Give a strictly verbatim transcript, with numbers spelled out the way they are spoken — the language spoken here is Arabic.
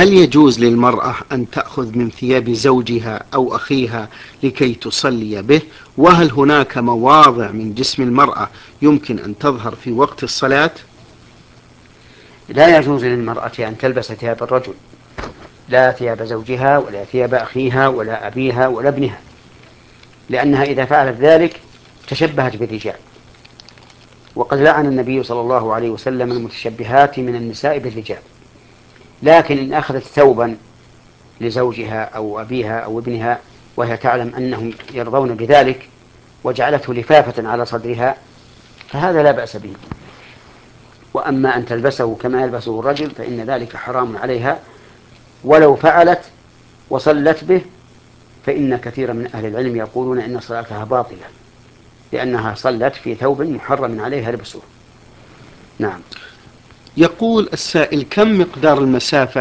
هل يجوز للمرأة أن تأخذ من ثياب زوجها أو أخيها لكي تصلي به؟ وهل هناك مواضع من جسم المرأة يمكن أن تظهر في وقت الصلاة؟ لا يجوز للمرأة أن تلبس ثياب الرجل، لا ثياب زوجها ولا ثياب أخيها ولا أبيها ولا ابنها، لأنها إذا فعلت ذلك تشبهت بالرجال، وقد لعن النبي صلى الله عليه وسلم المتشبهات من النساء بالرجال. لكن إن أخذت ثوبا لزوجها أو أبيها أو ابنها وهي تعلم أنهم يرضون بذلك وجعلته لفافة على صدرها فهذا لا بأس به. وأما أن تلبسه كما يلبسه الرجل فإن ذلك حرام عليها، ولو فعلت وصلت به فإن كثيرا من أهل العلم يقولون إن صلاتها باطلة، لأنها صلت في ثوب محرم عليها لبسه. نعم. يقول السائل: كم مقدار المسافة